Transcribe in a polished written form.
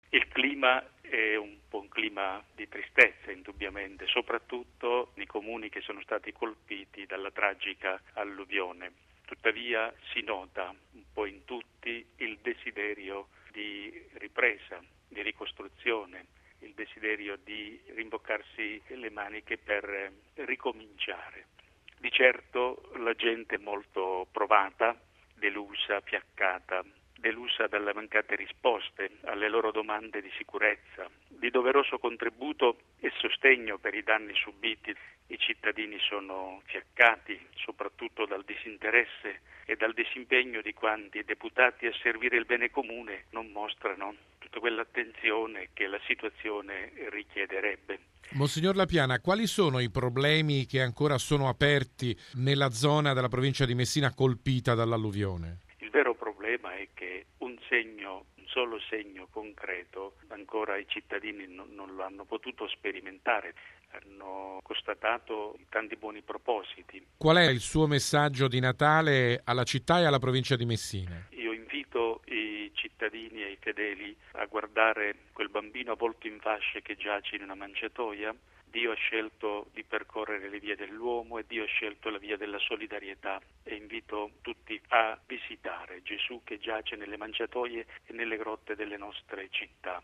Il clima è un po' un clima di tristezza, indubbiamente, soprattutto nei comuni che sono stati colpiti dalla tragica alluvione. Tuttavia si nota un po' in tutti il desiderio di ripresa, di ricostruzione, il desiderio di rimboccarsi le maniche per ricominciare. Di certo la gente è molto provata, delusa, fiaccata, delusa dalle mancate risposte alle loro domande di sicurezza, di doveroso contributo e sostegno per i danni subiti. I cittadini sono fiaccati soprattutto dal disinteresse e dal disimpegno di quanti, deputati a servire il bene comune, non mostrano tutta quell'attenzione che la situazione richiederebbe. Monsignor Lapiana, quali sono i problemi che ancora sono aperti nella zona della provincia di Messina colpita dall'alluvione? Il vero problema è che un solo segno concreto ancora i cittadini non lo hanno potuto sperimentare, hanno constatato tanti buoni propositi. Qual è il suo messaggio di Natale alla città e alla provincia di Messina? Io invito i cittadini e i fedeli a guardare quel bambino avvolto in fasce che giace in una mangiatoia. Dio ha scelto di percorrere le vie dell'uomo e Dio ha scelto la via della solidarietà e invito tutti a visitare Gesù che giace nelle mangiatoie e nelle grotte delle nostre città.